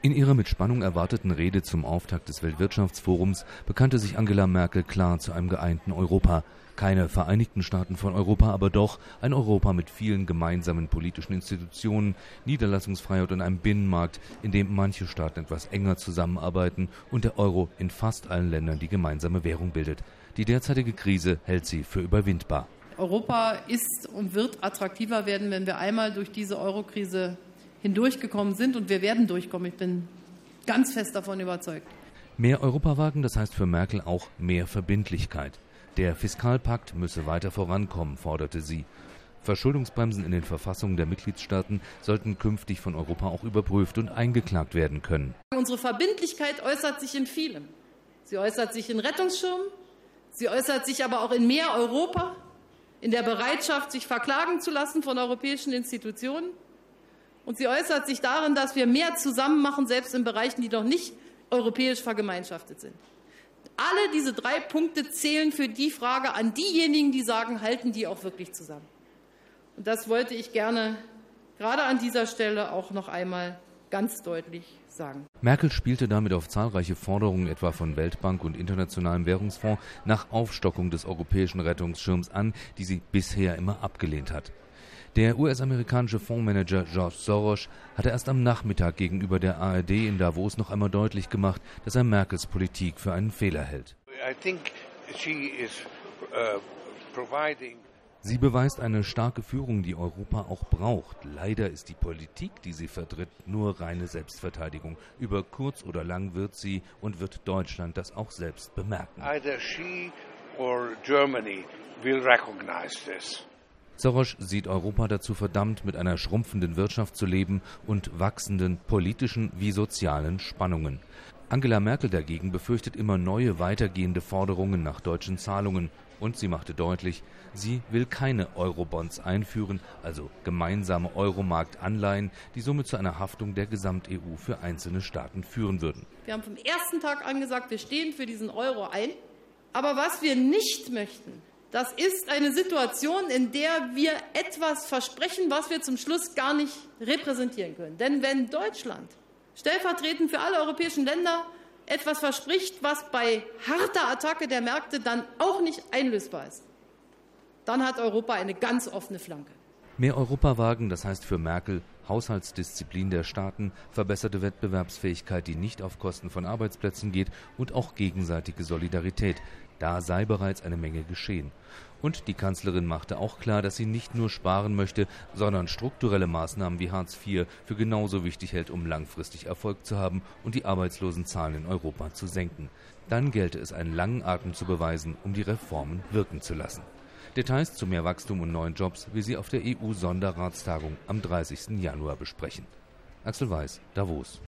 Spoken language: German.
In ihrer mit Spannung erwarteten Rede zum Auftakt des Weltwirtschaftsforums bekannte sich Angela Merkel klar zu einem geeinten Europa. Keine Vereinigten Staaten von Europa, aber doch ein Europa mit vielen gemeinsamen politischen Institutionen, Niederlassungsfreiheit und einem Binnenmarkt, in dem manche Staaten etwas enger zusammenarbeiten und der Euro in fast allen Ländern die gemeinsame Währung bildet. Die derzeitige Krise hält sie für überwindbar. Europa ist und wird attraktiver werden, wenn wir einmal durch diese Euro-Krise hindurchgekommen sind, und wir werden durchkommen. Ich bin ganz fest davon überzeugt. Mehr Europa wagen, das heißt für Merkel auch mehr Verbindlichkeit. Der Fiskalpakt müsse weiter vorankommen, forderte sie. Verschuldungsbremsen in den Verfassungen der Mitgliedstaaten sollten künftig von Europa auch überprüft und eingeklagt werden können. Unsere Verbindlichkeit äußert sich in vielem. Sie äußert sich in Rettungsschirmen, sie äußert sich aber auch in mehr Europa, in der Bereitschaft, sich verklagen zu lassen von europäischen Institutionen. Und sie äußert sich darin, dass wir mehr zusammen machen, selbst in Bereichen, die noch nicht europäisch vergemeinschaftet sind. Alle diese 3 Punkte zählen für die Frage an diejenigen, die sagen, halten die auch wirklich zusammen. Und das wollte ich gerne gerade an dieser Stelle auch noch einmal ganz deutlich sagen. Merkel spielte damit auf zahlreiche Forderungen etwa von Weltbank und Internationalem Währungsfonds nach Aufstockung des europäischen Rettungsschirms an, die sie bisher immer abgelehnt hat. Der US-amerikanische Fondsmanager George Soros hatte erst am Nachmittag gegenüber der ARD in Davos noch einmal deutlich gemacht, dass er Merkels Politik für einen Fehler hält. Sie beweist eine starke Führung, die Europa auch braucht. Leider ist die Politik, die sie vertritt, nur reine Selbstverteidigung. Über kurz oder lang wird sie und wird Deutschland das auch selbst bemerken. Either she or Germany will recognize this. Soros sieht Europa dazu verdammt, mit einer schrumpfenden Wirtschaft zu leben und wachsenden politischen wie sozialen Spannungen. Angela Merkel dagegen befürchtet immer neue, weitergehende Forderungen nach deutschen Zahlungen. Und sie machte deutlich, sie will keine Eurobonds einführen, also gemeinsame Euromarktanleihen, die somit zu einer Haftung der Gesamt-EU für einzelne Staaten führen würden. Wir haben vom ersten Tag an gesagt, wir stehen für diesen Euro ein. Aber was wir nicht möchten, das ist eine Situation, in der wir etwas versprechen, was wir zum Schluss gar nicht repräsentieren können. Denn wenn Deutschland stellvertretend für alle europäischen Länder etwas verspricht, was bei harter Attacke der Märkte dann auch nicht einlösbar ist, dann hat Europa eine ganz offene Flanke. Mehr Europa wagen, das heißt für Merkel Haushaltsdisziplin der Staaten, verbesserte Wettbewerbsfähigkeit, die nicht auf Kosten von Arbeitsplätzen geht, und auch gegenseitige Solidarität. Da sei bereits eine Menge geschehen. Und die Kanzlerin machte auch klar, dass sie nicht nur sparen möchte, sondern strukturelle Maßnahmen wie Hartz IV für genauso wichtig hält, um langfristig Erfolg zu haben und die Arbeitslosenzahlen in Europa zu senken. Dann gelte es, einen langen Atem zu beweisen, um die Reformen wirken zu lassen. Details zu mehr Wachstum und neuen Jobs will sie auf der EU-Sonderratstagung am 30. Januar besprechen. Axel Weiß, Davos.